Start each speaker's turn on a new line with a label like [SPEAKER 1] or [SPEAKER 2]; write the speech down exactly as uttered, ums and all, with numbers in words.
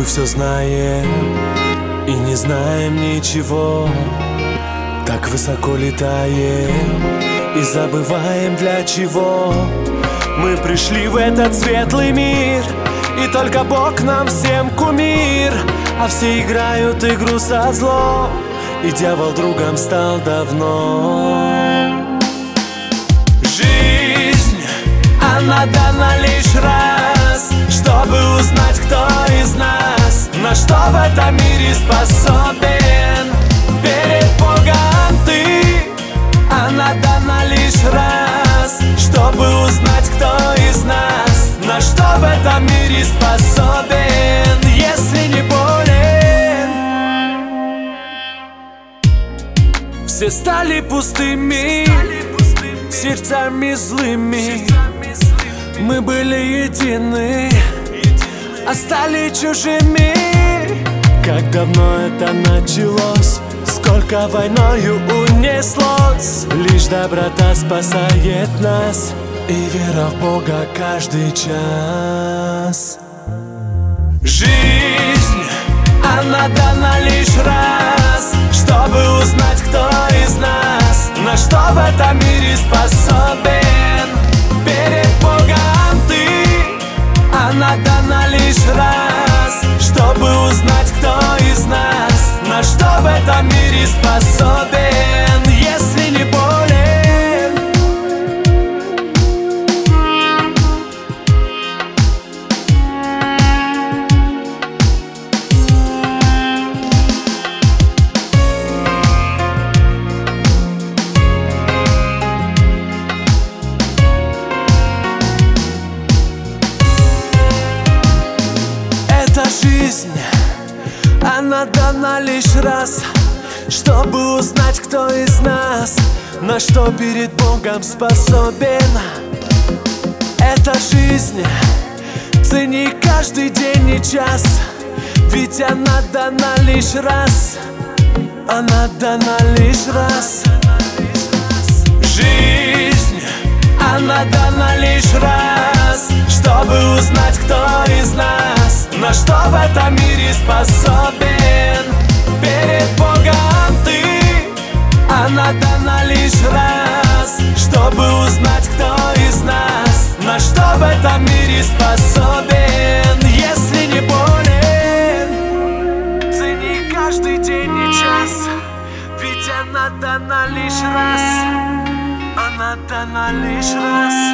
[SPEAKER 1] все знаем и не знаем ничего. Так высоко летаем и забываем, для чего мы пришли в этот светлый мир. И только Бог нам всем кумир, а все играют игру со злом, и дьявол другом стал давно. Жизнь, она дана лишь раз, чтобы узнать, кто из нас на что в этом мире способен. Перед Богом ты, она дана лишь раз, чтобы узнать, кто из нас на что в этом мире способен, если не болен. Все стали пустыми, сердцами злыми. Мы были едины, а стали чужими. Как давно это началось, сколько войною унеслось. Лишь доброта спасает нас, и вера в Бога каждый час. Жизнь, она дана лишь раз, чтобы узнать, кто из нас на что в этом мире способен. Перед Богом ты, она дана лишь раз, чтобы узнать, кто из нас на что в этом мире способен, если не болен. Эта жизнь, она дана лишь раз, чтобы узнать, кто из нас на что перед Богом способен. Эта жизнь, цени каждый день и час, ведь она дана лишь раз, она дана лишь раз. Жизнь, она дана лишь раз, чтобы узнать, кто из нас на что в этом мире способен. Перед Богом ты, она дана лишь раз, чтобы узнать, кто из нас на что в этом мире способен, если не болен. Цени каждый день и час, ведь она дана лишь раз, она дана лишь раз.